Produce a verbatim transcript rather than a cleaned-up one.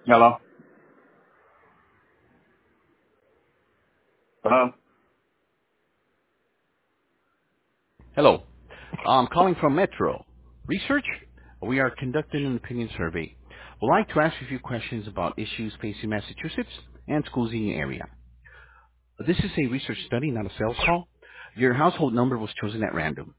Hello? Hello? Hello. I'm calling from Metro Research. We are conducting an opinion survey. We'd like to ask you a few questions about issues facing Massachusetts and schools in your area. This is a research study, not a sales call. Your household number was chosen at random.